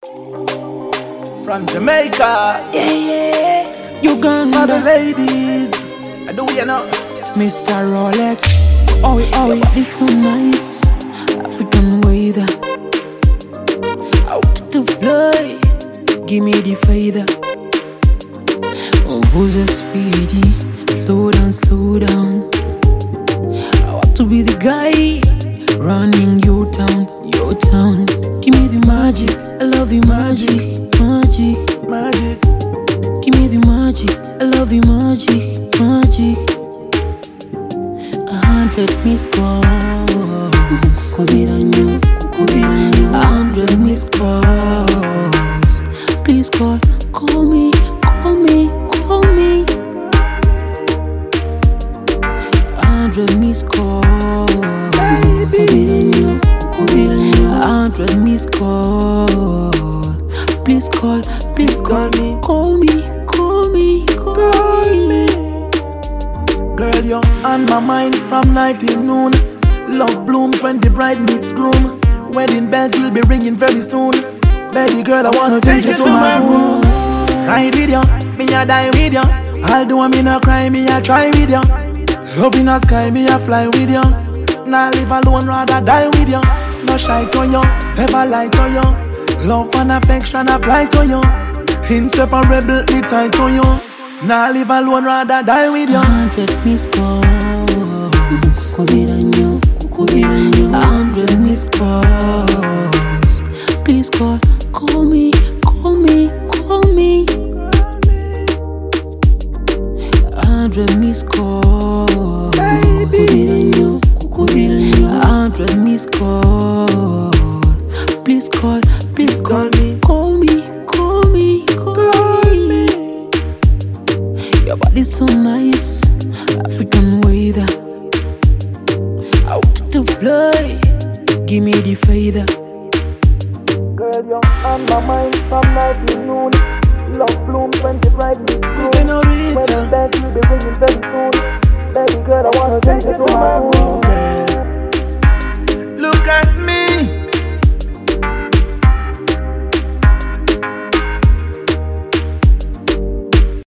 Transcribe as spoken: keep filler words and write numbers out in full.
From Jamaica, Yeah, yeah. You gone for the the ladies. I do you know. Mister Rolex. Oh, oh, this so nice. African weather. I want to fly. Give me the feather. Move the speedy. Slow down, slow down. I want to be the guy running your town, your town. Give me the magic. I love the magic. Magic, Magic. give me the magic. I love the magic, magic. A hundred missed calls. Kubiranyo, kubiranyo. A hundred missed calls. Please call, call me, call me, call me. A hundred missed calls. Kubiranyo, kubiranyo. A hundred missed calls. Please call, please call me, call me, call me, call me. Girl, you're on my mind from night till noon. Love blooms when the bride meets groom. Wedding bells will be ringing very soon. Baby girl, I wanna take you to my room. Ride with ya, me a die with ya. I'll do a me no cry, me a try with ya. Love in the sky, me a fly with ya. Nah live alone, rather die with ya. No shy to ya, ever lie to ya. Love and affection apply to you. Inseparable, me tied to you. Nah live alone, rather die with you. A hundred missed calls. Kubiranyo, kubiranyo. A hundred missed calls. Please call, call me, call me, call me. A hundred missed calls. Kubiranyo, kubiranyo. A hundred missed calls. Please call, please call me, call me, call me, call me. Your body's so nice, African weather. I want to fly, give me the feather. Girl, you're on my mind from night till noon. Love blooms when the bride meets groom. Senorita, when the bells will be ringing very soon. Baby girl, I wanna take you to my room. Girl,